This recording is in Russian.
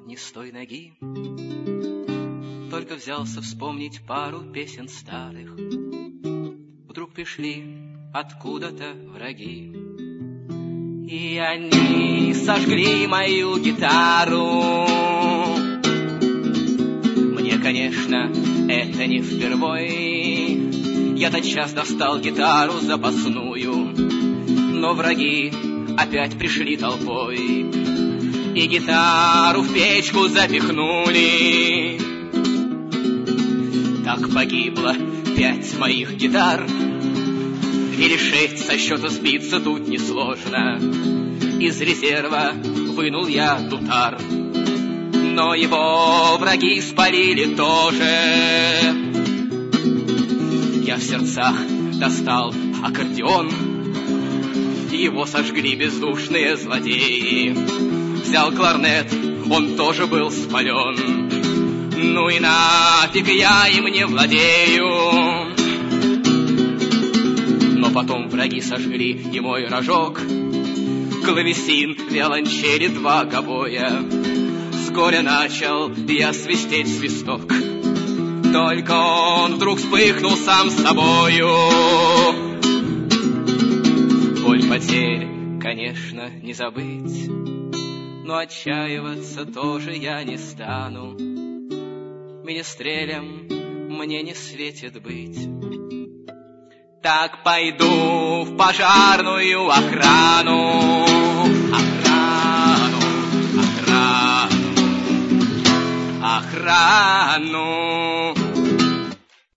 ни с той ноги. Только взялся вспомнить пару песен старых. Вдруг пришли откуда-то враги, и они сожгли мою гитару. Мне, конечно, это не впервой. Я тотчас достал гитару запасную, но враги опять пришли толпой и гитару в печку запихнули. Так погибло 5 моих гитар, или 6 со счета сбиться тут несложно. Из резерва вынул я дутар, но его враги спалили тоже. Я в сердцах достал аккордеон, его сожгли бездушные злодеи. Взял кларнет, он тоже был спален. Ну и нафиг, я им не владею. Но потом враги сожгли и мой рожок, клавесин, виолончели, 2 гобоя. С горя начал я свистеть свисток, только он вдруг вспыхнул сам собою. Боль потерь, конечно, не забыть, но отчаиваться тоже я не стану. Министрелем мне не светит быть. Так пойду в пожарную охрану. Охрану.